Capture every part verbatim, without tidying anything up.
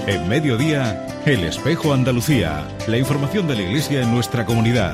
En Mediodía, El Espejo Andalucía. La información de la Iglesia en nuestra comunidad.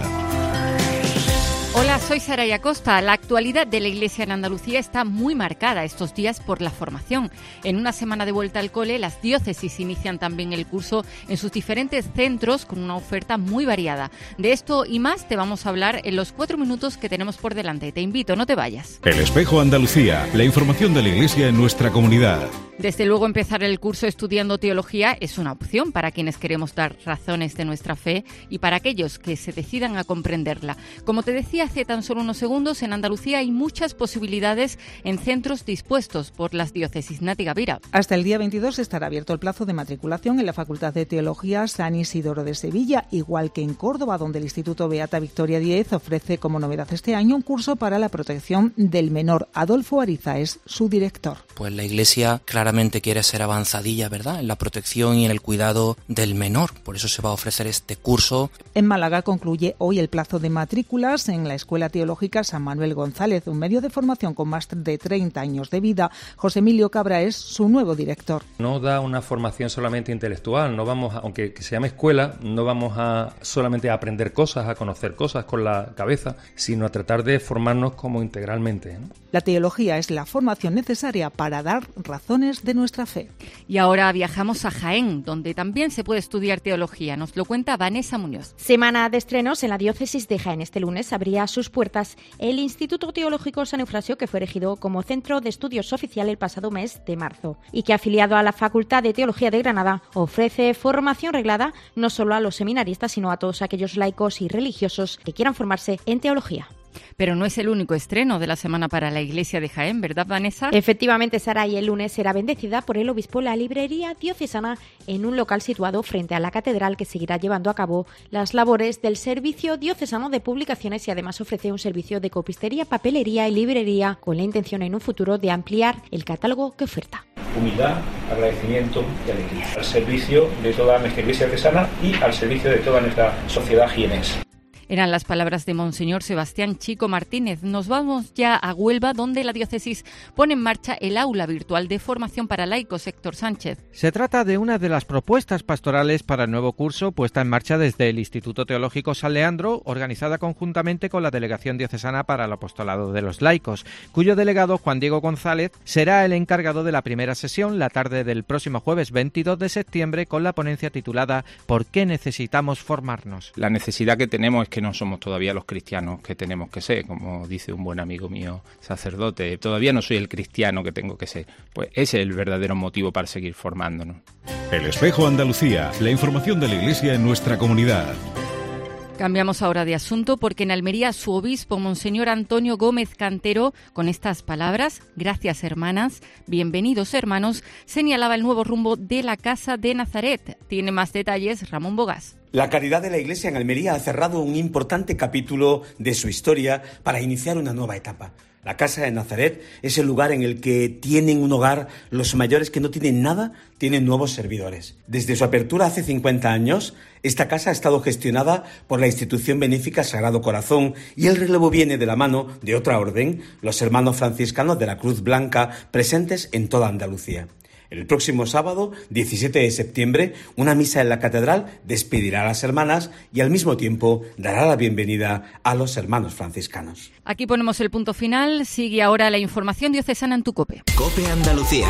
Hola, soy Saraya Costa. La actualidad de la Iglesia en Andalucía está muy marcada estos días por la formación. En una semana de vuelta al cole, las diócesis inician también el curso en sus diferentes centros con una oferta muy variada. De esto y más te vamos a hablar en los cuatro minutos que tenemos por delante. Te invito, no te vayas. El Espejo Andalucía. La información de la Iglesia en nuestra comunidad. Desde luego, empezar el curso estudiando teología es una opción para quienes queremos dar razones de nuestra fe y para aquellos que se decidan a comprenderla. Como te decía hace tan solo unos segundos, en Andalucía hay muchas posibilidades en centros dispuestos por las diócesis. Nati Gavira. Hasta el día veintidós estará abierto el plazo de matriculación en la Facultad de Teología San Isidoro de Sevilla, igual que en Córdoba, donde el Instituto Beata Victoria Díez ofrece como novedad este año un curso para la protección del menor. Adolfo Ariza es su director. Pues la Iglesia claramente quiere ser avanzadilla, ¿verdad?, en la protección y en el cuidado del menor. Por eso se va a ofrecer este curso. En Málaga concluye hoy el plazo de matrículas en la Escuela Teológica San Manuel González, un medio de formación con más de treinta años de vida. José Emilio Cabra es su nuevo director. No da una formación solamente intelectual, no vamos a, aunque se llame escuela, no vamos a solamente a aprender cosas, a conocer cosas con la cabeza, sino a tratar de formarnos como integralmente, ¿no? La teología es la formación necesaria para dar razones de nuestra fe. Y ahora viajamos a Jaén, donde también se puede estudiar teología. Nos lo cuenta Vanessa Muñoz. Semana de estrenos en la diócesis de Jaén. Este lunes abría sus puertas el Instituto Teológico San Eufrasio, que fue elegido como centro de estudios oficial el pasado mes de marzo y que, afiliado a la Facultad de Teología de Granada, ofrece formación reglada no solo a los seminaristas, sino a todos aquellos laicos y religiosos que quieran formarse en teología. Pero no es el único estreno de la semana para la Iglesia de Jaén, ¿verdad, Vanessa? Efectivamente, Sara, y el lunes será bendecida por el obispo la librería diocesana en un local situado frente a la catedral, que seguirá llevando a cabo las labores del Servicio Diocesano de Publicaciones y además ofrece un servicio de copistería, papelería y librería con la intención en un futuro de ampliar el catálogo que oferta. Humildad, agradecimiento y alegría. Al servicio de toda nuestra Iglesia diocesana y al servicio de toda nuestra sociedad jienense. Eran las palabras de Monseñor Sebastián Chico Martínez. Nos vamos ya a Huelva, donde la diócesis pone en marcha el aula virtual de formación para laicos. Héctor Sánchez. Se trata de una de las propuestas pastorales para el nuevo curso puesta en marcha desde el Instituto Teológico San Leandro, organizada conjuntamente con la Delegación Diocesana para el Apostolado de los Laicos, cuyo delegado, Juan Diego González, será el encargado de la primera sesión la tarde del próximo jueves veintidós de septiembre, con la ponencia titulada ¿Por qué necesitamos formarnos? La necesidad que tenemos es que no somos todavía los cristianos que tenemos que ser, como dice un buen amigo mío sacerdote, todavía no soy el cristiano que tengo que ser. Pues ese es el verdadero motivo para seguir formándonos. El Espejo Andalucía, la información de la Iglesia en nuestra comunidad. Cambiamos ahora de asunto porque en Almería su obispo, Monseñor Antonio Gómez Cantero, con estas palabras: gracias hermanas, bienvenidos hermanos, señalaba el nuevo rumbo de la Casa de Nazaret. Tiene más detalles Ramón Bogás. La caridad de la Iglesia en Almería ha cerrado un importante capítulo de su historia para iniciar una nueva etapa. La Casa de Nazaret es el lugar en el que tienen un hogar los mayores que no tienen nada, tienen nuevos servidores. Desde su apertura hace cincuenta años, esta casa ha estado gestionada por la institución benéfica Sagrado Corazón y el relevo viene de la mano de otra orden, los hermanos franciscanos de la Cruz Blanca, presentes en toda Andalucía. El próximo sábado, diecisiete de septiembre, una misa en la catedral despedirá a las hermanas y al mismo tiempo dará la bienvenida a los hermanos franciscanos. Aquí ponemos el punto final. Sigue ahora la información diocesana en tu COPE. COPE Andalucía.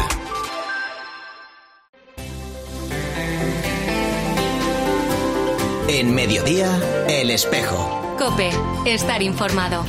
En Mediodía, El Espejo. COPE, estar informado.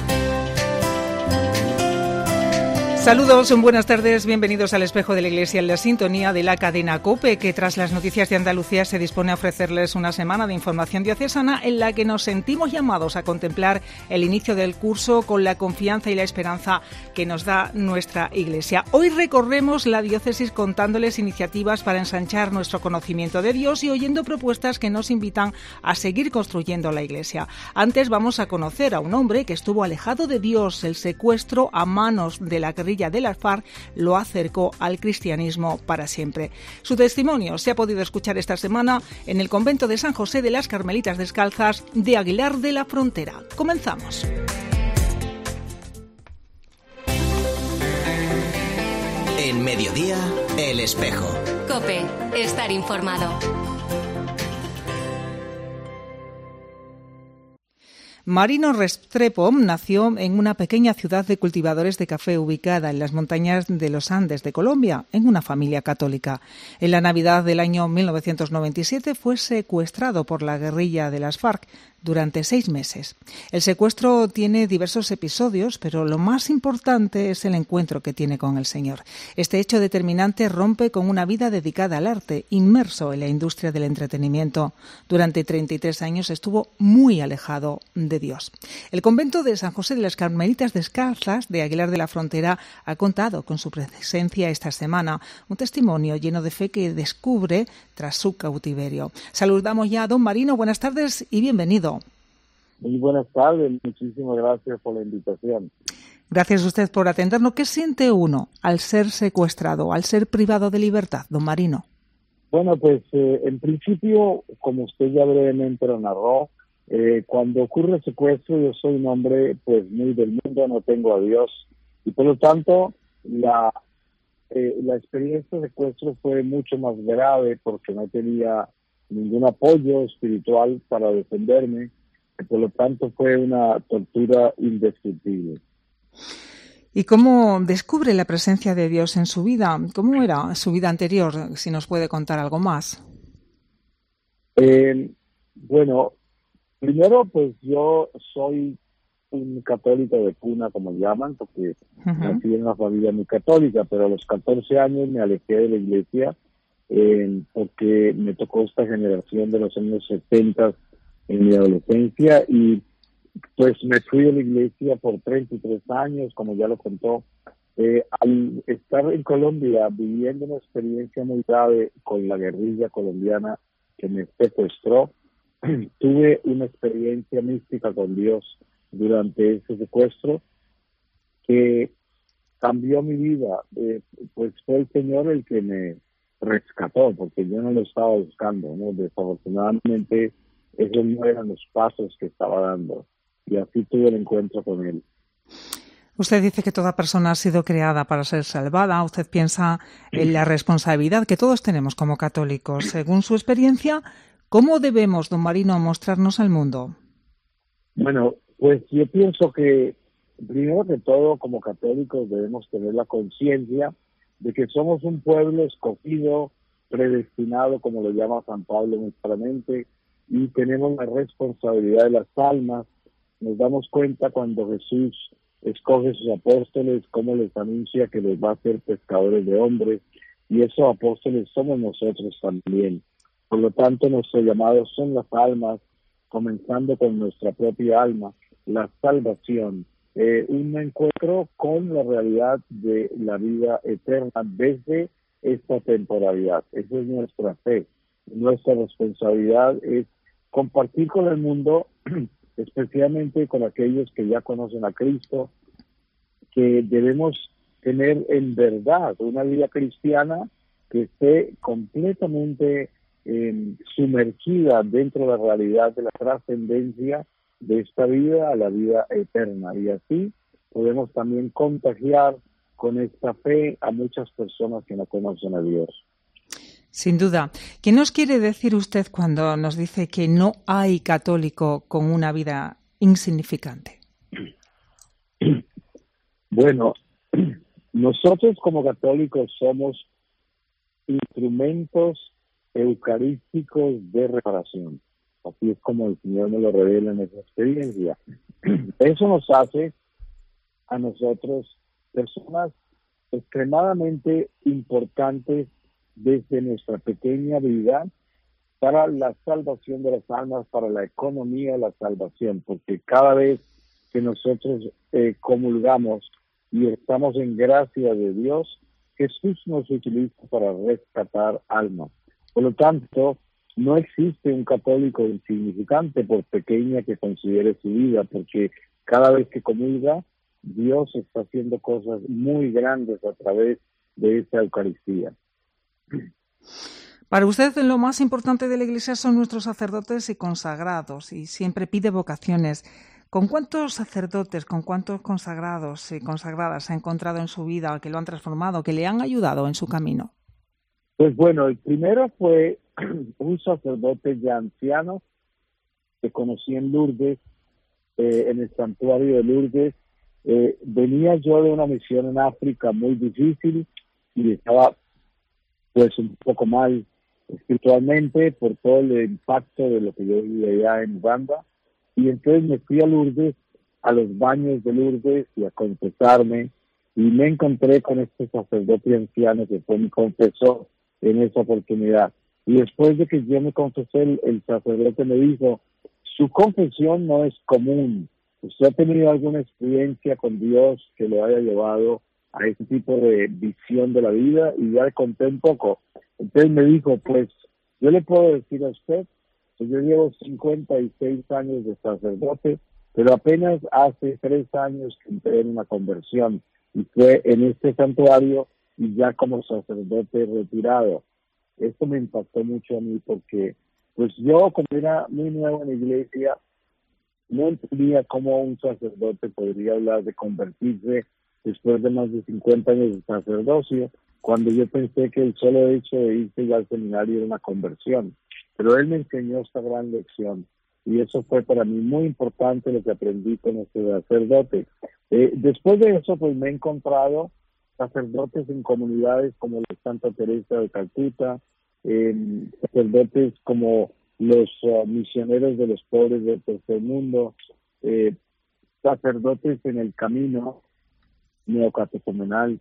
Saludos, buenas tardes, bienvenidos al Espejo de la Iglesia en la sintonía de la cadena COPE, que tras las noticias de Andalucía se dispone a ofrecerles una semana de información diocesana en la que nos sentimos llamados a contemplar el inicio del curso con la confianza y la esperanza que nos da nuestra Iglesia. Hoy recorremos la diócesis contándoles iniciativas para ensanchar nuestro conocimiento de Dios y oyendo propuestas que nos invitan a seguir construyendo la Iglesia. Antes vamos a conocer a un hombre que estuvo alejado de Dios. El secuestro a manos de la guerrilla de las FARC lo acercó al cristianismo para siempre. Su testimonio se ha podido escuchar esta semana en el convento de San José de las Carmelitas Descalzas de Aguilar de la Frontera. Comenzamos. En Mediodía, El Espejo. COPE. Estar informado. Marino Restrepo nació en una pequeña ciudad de cultivadores de café ubicada en las montañas de los Andes de Colombia, en una familia católica. En la Navidad del año mil novecientos noventa y siete fue secuestrado por la guerrilla de las FARC durante seis meses. El secuestro tiene diversos episodios, pero lo más importante es el encuentro que tiene con el Señor. Este hecho determinante rompe con una vida dedicada al arte, inmerso en la industria del entretenimiento. Durante treinta y tres años estuvo muy alejado de Dios. El convento de San José de las Carmelitas Descalzas de Aguilar de la Frontera ha contado con su presencia esta semana, un testimonio lleno de fe que descubre tras su cautiverio. Saludamos ya a don Marino, buenas tardes y bienvenido. Muy buenas tardes, muchísimas gracias por la invitación. Gracias a usted por atendernos. ¿Qué siente uno al ser secuestrado, al ser privado de libertad, don Marino? Bueno, pues eh, en principio, como usted ya brevemente lo narró, eh, cuando ocurre el secuestro, yo soy un hombre pues muy del mundo, no tengo a Dios, y por lo tanto la, eh, la experiencia de secuestro fue mucho más grave porque no tenía ningún apoyo espiritual para defenderme. Por lo tanto, fue una tortura indescriptible. ¿Y cómo descubre la presencia de Dios en su vida? ¿Cómo era su vida anterior? Si nos puede contar algo más. Eh, bueno, primero, pues yo soy un católico de cuna, como llaman, porque uh-huh. nací en una familia muy católica, pero a los catorce años me alejé de la iglesia eh, porque me tocó esta generación de los años setenta en mi adolescencia y pues me fui de la iglesia por treinta y tres años, como ya lo contó. Eh, al estar en Colombia viviendo una experiencia muy grave con la guerrilla colombiana que me secuestró, tuve una experiencia mística con Dios durante ese secuestro que cambió mi vida. Eh, pues fue el Señor el que me rescató, porque yo no lo estaba buscando, ¿no? Desafortunadamente esos no eran los pasos que estaba dando y así tuve el encuentro con él. Usted dice que toda persona ha sido creada para ser salvada. ¿Usted piensa en la responsabilidad que todos tenemos como católicos? Según su experiencia, ¿cómo debemos, don Marino, mostrarnos al mundo? Bueno, pues yo pienso que primero que todo como católicos debemos tener la conciencia de que somos un pueblo escogido, predestinado, como lo llama San Pablo muy claramente, y tenemos la responsabilidad de las almas. Nos damos cuenta cuando Jesús escoge a sus apóstoles, cómo les anuncia que les va a hacer pescadores de hombres, y esos apóstoles somos nosotros también. Por lo tanto, nuestro llamado son las almas, comenzando con nuestra propia alma, la salvación, eh, un encuentro con la realidad de la vida eterna desde esta temporalidad. Esa es nuestra fe. Nuestra responsabilidad es compartir con el mundo, especialmente con aquellos que ya conocen a Cristo, que debemos tener en verdad una vida cristiana que esté completamente eh, sumergida dentro de la realidad de la trascendencia de esta vida a la vida eterna. Y así podemos también contagiar con esta fe a muchas personas que no conocen a Dios. Sin duda. ¿Qué nos quiere decir usted cuando nos dice que no hay católico con una vida insignificante? Bueno, nosotros como católicos somos instrumentos eucarísticos de reparación. Así es como el Señor nos lo revela en esa experiencia. Eso nos hace a nosotros personas extremadamente importantes desde nuestra pequeña vida para la salvación de las almas, para la economía de la salvación, porque cada vez que nosotros eh, comulgamos y estamos en gracia de Dios, Jesús nos utiliza para rescatar almas. Por lo tanto, no existe un católico insignificante por pequeña que considere su vida, porque cada vez que comulga, Dios está haciendo cosas muy grandes a través de esta Eucaristía. Para usted lo más importante de la Iglesia son nuestros sacerdotes y consagrados, y siempre pide vocaciones. ¿Con cuántos sacerdotes, con cuántos consagrados y consagradas se ha encontrado en su vida, que lo han transformado, que le han ayudado en su camino? Pues bueno, el primero fue un sacerdote ya anciano que conocí en Lourdes, eh, en el santuario de Lourdes. Eh, venía yo de una misión en África muy difícil y estaba pues un poco mal espiritualmente por todo el impacto de lo que yo vivía allá en Uganda. Y entonces me fui a Lourdes, a los baños de Lourdes y a confesarme, y me encontré con este sacerdote anciano que fue mi confesor en esa oportunidad. Y después de que yo me confesé, el, el sacerdote me dijo, su confesión no es común. ¿Usted ha tenido alguna experiencia con Dios que lo haya llevado a ese tipo de visión de la vida? Y ya le conté un poco. Entonces me dijo, pues yo le puedo decir a usted que yo llevo cincuenta y seis años de sacerdote, pero apenas hace tres años que entré en una conversión y fue en este santuario y ya como sacerdote retirado. Esto me impactó mucho a mí porque pues yo, como era muy nuevo en la iglesia, no entendía cómo un sacerdote podría hablar de convertirse después de más de cincuenta años de sacerdocio, cuando yo pensé que el solo hecho de irse ya al seminario era una conversión. Pero él me enseñó esta gran lección y eso fue para mí muy importante lo que aprendí con este sacerdote. Eh, después de eso, pues me he encontrado sacerdotes en comunidades como la Santa Teresa de Calcuta, eh, sacerdotes como los uh, misioneros de los pobres del tercer mundo, eh, sacerdotes en el camino neocatecumenal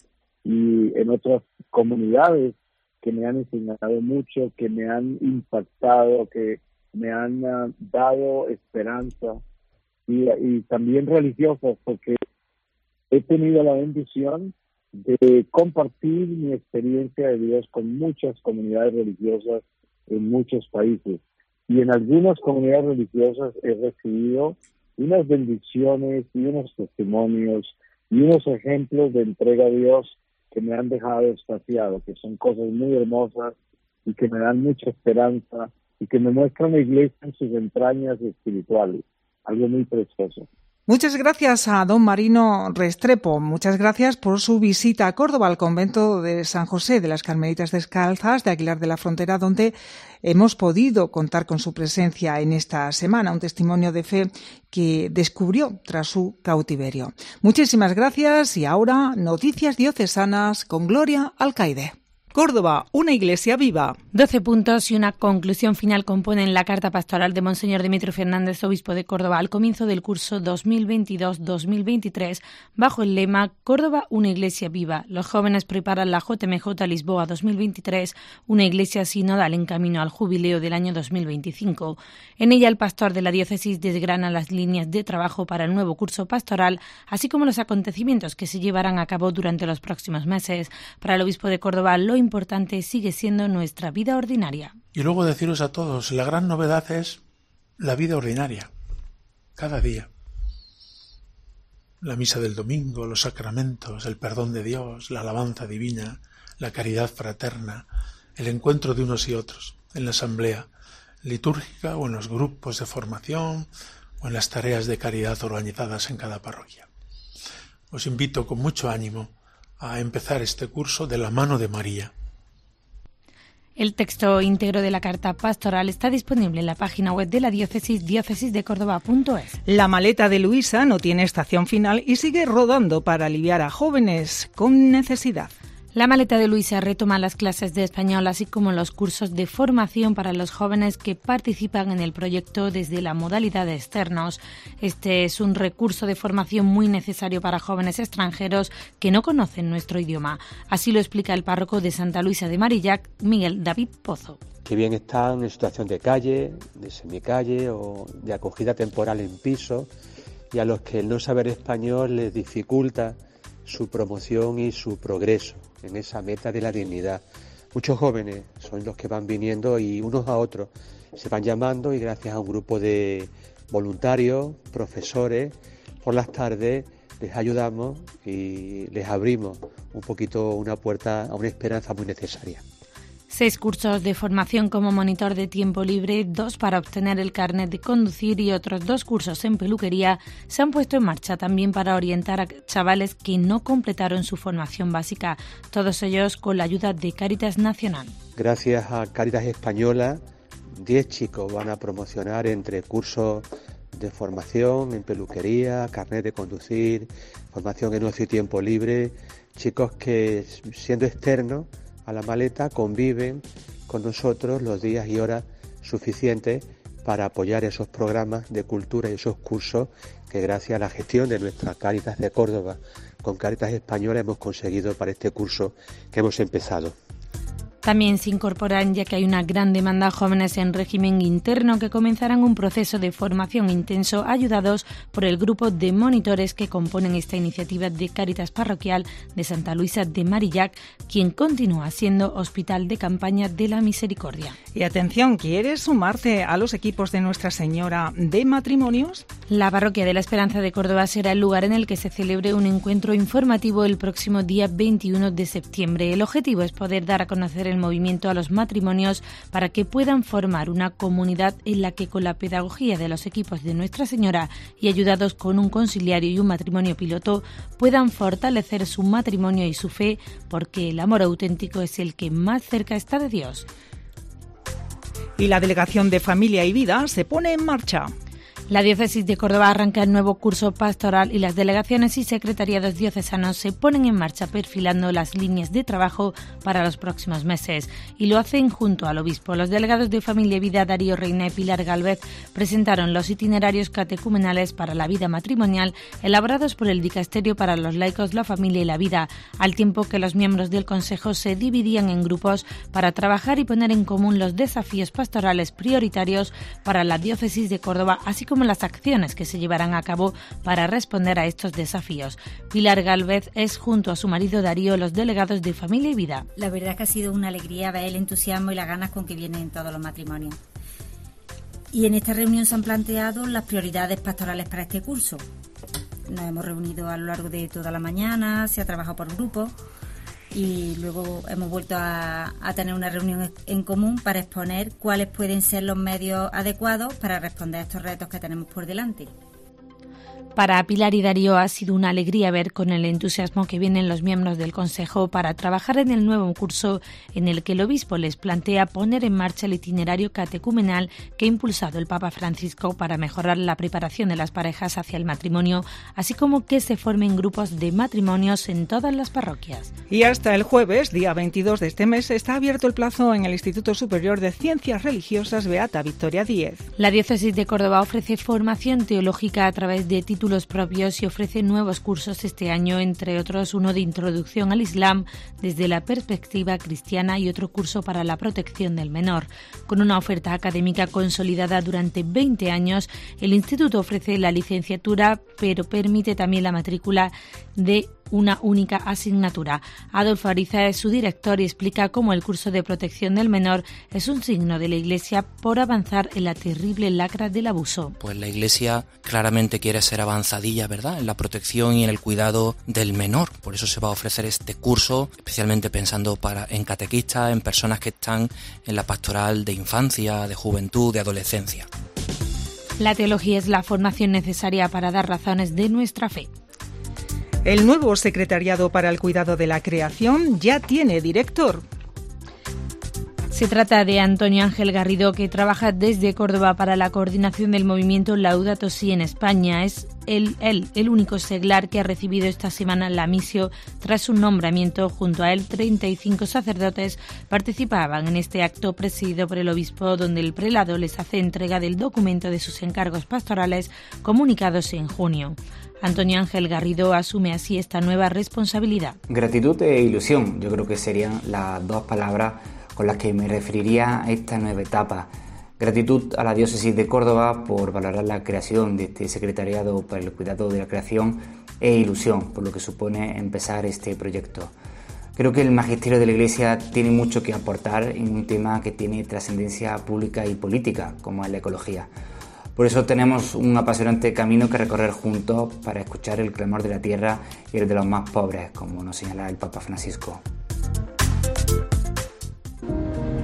y en otras comunidades que me han enseñado mucho, que me han impactado, que me han uh, dado esperanza y, y también religiosas, porque he tenido la bendición de compartir mi experiencia de Dios con muchas comunidades religiosas en muchos países. Y en algunas comunidades religiosas he recibido unas bendiciones y unos testimonios y unos ejemplos de entrega a Dios que me han dejado extasiado, que son cosas muy hermosas y que me dan mucha esperanza y que me muestran la iglesia en sus entrañas espirituales, algo muy precioso. Muchas gracias a don Marino Restrepo. Muchas gracias por su visita a Córdoba, al convento de San José de las Carmelitas Descalzas de Aguilar de la Frontera, donde hemos podido contar con su presencia en esta semana, un testimonio de fe que descubrió tras su cautiverio. Muchísimas gracias y ahora noticias diocesanas con Gloria Alcaide. Córdoba, una iglesia viva. Doce puntos y una conclusión final componen la carta pastoral de Monseñor Demetrio Fernández, obispo de Córdoba, al comienzo del curso dos mil veintidós dos mil veintitrés, bajo el lema Córdoba, una iglesia viva. Los jóvenes preparan la J M J Lisboa dos mil veintitrés, una iglesia sinodal en camino al jubileo del año dos mil veinticinco. En ella, el pastor de la diócesis desgrana las líneas de trabajo para el nuevo curso pastoral, así como los acontecimientos que se llevarán a cabo durante los próximos meses. Para el obispo de Córdoba, lo importante sigue siendo nuestra vida ordinaria. Y luego deciros a todos, la gran novedad es la vida ordinaria, cada día. La misa del domingo, los sacramentos, el perdón de Dios, la alabanza divina, la caridad fraterna, el encuentro de unos y otros, en la asamblea litúrgica o en los grupos de formación o en las tareas de caridad organizadas en cada parroquia. Os invito con mucho ánimo a empezar este curso de la mano de María. El texto íntegro de la carta pastoral está disponible en la página web de la diócesis, diócesis de córdoba punto es. La maleta de Luisa no tiene estación final y sigue rodando para aliviar a jóvenes con necesidad. La maleta de Luisa retoma las clases de español, así como los cursos de formación para los jóvenes que participan en el proyecto desde la modalidad de externos. Este es un recurso de formación muy necesario para jóvenes extranjeros que no conocen nuestro idioma. Así lo explica el párroco de Santa Luisa de Marillac, Miguel David Pozo. Que bien están en situación de calle, de semicalle o de acogida temporal en piso, y a los que el no saber español les dificulta su promoción y su progreso en esa meta de la dignidad. Muchos jóvenes son los que van viniendo y unos a otros se van llamando, y gracias a un grupo de voluntarios, profesores, por las tardes les ayudamos y les abrimos un poquito una puerta a una esperanza muy necesaria. Seis cursos de formación como monitor de tiempo libre, dos para obtener el carnet de conducir y otros dos cursos en peluquería se han puesto en marcha también para orientar a chavales que no completaron su formación básica, todos ellos con la ayuda de Cáritas Nacional. Gracias a Cáritas Española, diez chicos van a promocionar entre cursos de formación en peluquería, carnet de conducir, formación en ocio y tiempo libre, chicos que siendo externos a la maleta conviven con nosotros los días y horas suficientes para apoyar esos programas de cultura y esos cursos que gracias a la gestión de nuestra Cáritas de Córdoba con Cáritas Española hemos conseguido para este curso que hemos empezado. También se incorporan, ya que hay una gran demanda, jóvenes en régimen interno que comenzarán un proceso de formación intenso ayudados por el grupo de monitores que componen esta iniciativa de Cáritas Parroquial de Santa Luisa de Marillac, quien continúa siendo hospital de campaña de la Misericordia. Y atención, ¿quieres sumarte a los equipos de Nuestra Señora de Matrimonios? La Parroquia de la Esperanza de Córdoba será el lugar en el que se celebre un encuentro informativo el próximo día veintiuno de septiembre. El objetivo es poder dar a conocer el movimiento a los matrimonios para que puedan formar una comunidad en la que con la pedagogía de los equipos de Nuestra Señora y ayudados con un conciliario y un matrimonio piloto puedan fortalecer su matrimonio y su fe, porque el amor auténtico es el que más cerca está de Dios. Y la Delegación de Familia y Vida se pone en marcha. La Diócesis de Córdoba arranca el nuevo curso pastoral y las delegaciones y secretariados diocesanos se ponen en marcha perfilando las líneas de trabajo para los próximos meses y lo hacen junto al obispo. Los delegados de Familia y Vida, Darío Reina y Pilar Gálvez, presentaron los itinerarios catecumenales para la vida matrimonial elaborados por el Dicasterio para los laicos, la familia y la vida, al tiempo que los miembros del Consejo se dividían en grupos para trabajar y poner en común los desafíos pastorales prioritarios para la Diócesis de Córdoba, así como como las acciones que se llevarán a cabo para responder a estos desafíos. Pilar Gálvez es, junto a su marido Darío, los delegados de Familia y Vida. La verdad es que ha sido una alegría ver el entusiasmo y las ganas con que vienen todos los matrimonios. Y en esta reunión se han planteado las prioridades pastorales para este curso. Nos hemos reunido a lo largo de toda la mañana, se ha trabajado por grupos y luego hemos vuelto a, a tener una reunión en común para exponer cuáles pueden ser los medios adecuados para responder a estos retos que tenemos por delante. Para Pilar y Darío ha sido una alegría ver con el entusiasmo que vienen los miembros del Consejo para trabajar en el nuevo curso en el que el obispo les plantea poner en marcha el itinerario catecumenal que ha impulsado el Papa Francisco para mejorar la preparación de las parejas hacia el matrimonio, así como que se formen grupos de matrimonios en todas las parroquias. Y hasta el jueves, día veintidós de este mes, está abierto el plazo en el Instituto Superior de Ciencias Religiosas Beata Victoria Díez. La Diócesis de Córdoba ofrece formación teológica a través de títulos los propios y ofrece nuevos cursos este año, entre otros uno de introducción al Islam desde la perspectiva cristiana y otro curso para la protección del menor. Con una oferta académica consolidada durante veinte años, el instituto ofrece la licenciatura, pero permite también la matrícula de una única asignatura. Adolfo Ariza es su director y explica cómo el curso de protección del menor es un signo de la Iglesia por avanzar en la terrible lacra del abuso. Pues la Iglesia claramente quiere ser avanzadilla, ¿verdad?, en la protección y en el cuidado del menor. Por eso se va a ofrecer este curso, especialmente pensando para en catequistas, en personas que están en la pastoral de infancia, de juventud, de adolescencia. La teología es la formación necesaria para dar razones de nuestra fe. El nuevo Secretariado para el Cuidado de la Creación ya tiene director. Se trata de Antonio Ángel Garrido, que trabaja desde Córdoba para la coordinación del movimiento Laudato Si en España. Es él, él el único seglar que ha recibido esta semana la misión tras su nombramiento. Junto a él, treinta y cinco sacerdotes participaban en este acto presidido por el obispo, donde el prelado les hace entrega del documento de sus encargos pastorales comunicados en junio. Antonio Ángel Garrido asume así esta nueva responsabilidad. Gratitud e ilusión, yo creo que serían las dos palabras con las que me referiría a esta nueva etapa. Gratitud a la Diócesis de Córdoba por valorar la creación de este Secretariado para el Cuidado de la Creación e ilusión por lo que supone empezar este proyecto. Creo que el magisterio de la Iglesia tiene mucho que aportar en un tema que tiene trascendencia pública y política, como es la ecología. Por eso tenemos un apasionante camino que recorrer juntos para escuchar el clamor de la tierra y el de los más pobres, como nos señala el Papa Francisco.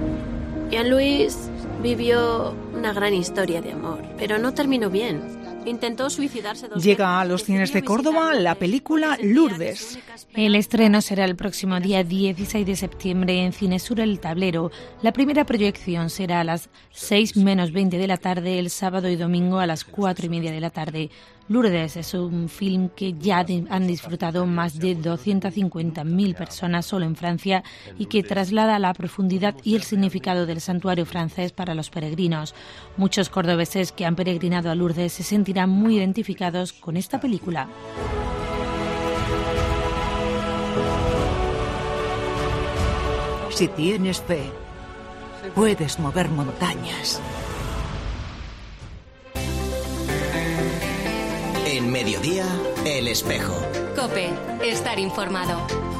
Jean-Louis vivió una gran historia de amor, pero no terminó bien. Intentó suicidarse dos Llega a los cines de Córdoba la película Lourdes. El estreno será el próximo día dieciséis de septiembre en Cinesur El Tablero. La primera proyección será a las seis menos veinte de la tarde el sábado y domingo a las cuatro y media de la tarde. Lourdes es un film que ya han disfrutado más de doscientas cincuenta mil personas solo en Francia y que traslada la profundidad y el significado del santuario francés para los peregrinos. Muchos cordobeses que han peregrinado a Lourdes se sentirán muy identificados con esta película. Si tienes fe, puedes mover montañas. En Mediodía, El Espejo. COPE, estar informado.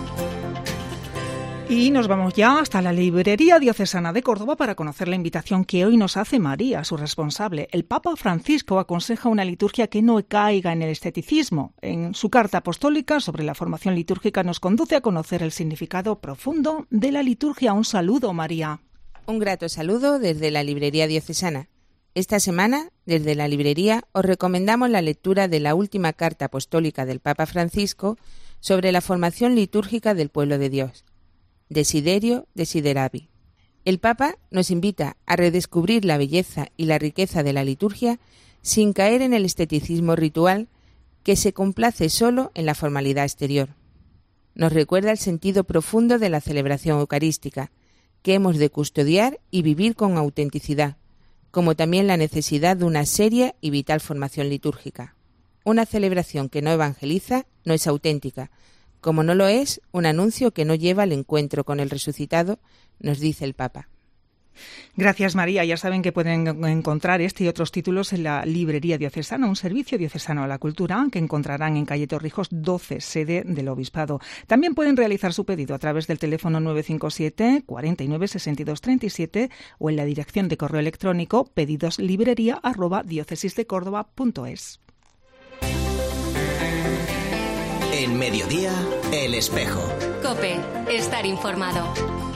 Y nos vamos ya hasta la Librería Diocesana de Córdoba para conocer la invitación que hoy nos hace María, su responsable. El Papa Francisco aconseja una liturgia que no caiga en el esteticismo. En su carta apostólica sobre la formación litúrgica nos conduce a conocer el significado profundo de la liturgia. Un saludo, María. Un grato saludo desde la Librería Diocesana. Esta semana, desde la librería, os recomendamos la lectura de la última carta apostólica del Papa Francisco sobre la formación litúrgica del pueblo de Dios. Desiderio Desideravi. El Papa nos invita a redescubrir la belleza y la riqueza de la liturgia sin caer en el esteticismo ritual que se complace solo en la formalidad exterior. Nos recuerda el sentido profundo de la celebración eucarística, que hemos de custodiar y vivir con autenticidad, como también la necesidad de una seria y vital formación litúrgica. Una celebración que no evangeliza no es auténtica, como no lo es un anuncio que no lleva al encuentro con el resucitado, nos dice el Papa. Gracias, María. Ya saben que pueden encontrar este y otros títulos en la Librería Diocesana, un servicio diocesano a la cultura que encontrarán en calle Torrijos doce, sede del Obispado. También pueden realizar su pedido a través del teléfono nueve cinco siete, cuarenta y nueve, sesenta y dos treinta y siete o en la dirección de correo electrónico pedidoslibrería arroba diocesisdecórdoba.es. En Mediodía, El Espejo. COPE, estar informado.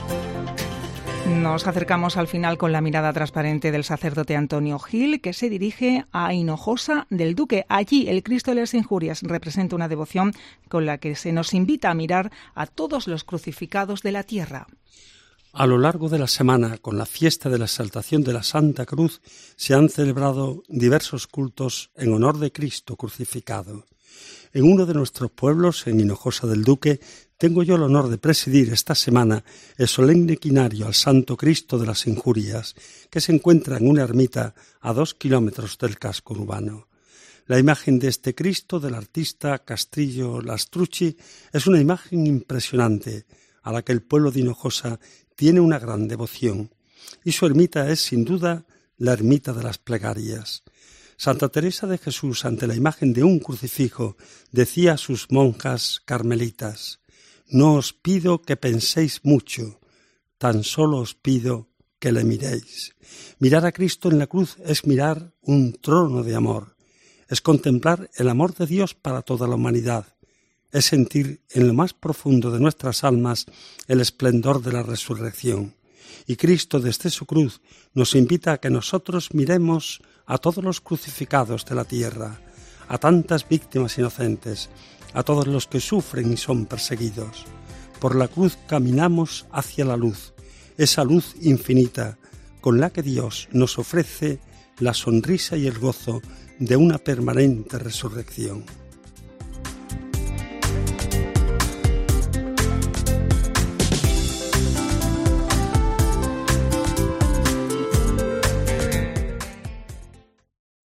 Nos acercamos al final con la mirada transparente del sacerdote Antonio Gil, que se dirige a Hinojosa del Duque. Allí el Cristo de las Injurias representa una devoción con la que se nos invita a mirar a todos los crucificados de la tierra. A lo largo de la semana, con la fiesta de la exaltación de la Santa Cruz, se han celebrado diversos cultos en honor de Cristo crucificado. En uno de nuestros pueblos, en Hinojosa del Duque, tengo yo el honor de presidir esta semana el solemne quinario al Santo Cristo de las Injurias, que se encuentra en una ermita a dos kilómetros del casco urbano. La imagen de este Cristo del artista Castillo Lastrucci es una imagen impresionante a la que el pueblo de Hinojosa tiene una gran devoción, y su ermita es sin duda la ermita de las plegarias. Santa Teresa de Jesús, ante la imagen de un crucifijo, decía a sus monjas carmelitas: «No os pido que penséis mucho, tan solo os pido que le miréis». Mirar a Cristo en la cruz es mirar un trono de amor, es contemplar el amor de Dios para toda la humanidad, es sentir en lo más profundo de nuestras almas el esplendor de la resurrección. Y Cristo desde su cruz nos invita a que nosotros miremos a todos los crucificados de la tierra, a tantas víctimas inocentes, a todos los que sufren y son perseguidos. Por la cruz caminamos hacia la luz, esa luz infinita con la que Dios nos ofrece la sonrisa y el gozo de una permanente resurrección.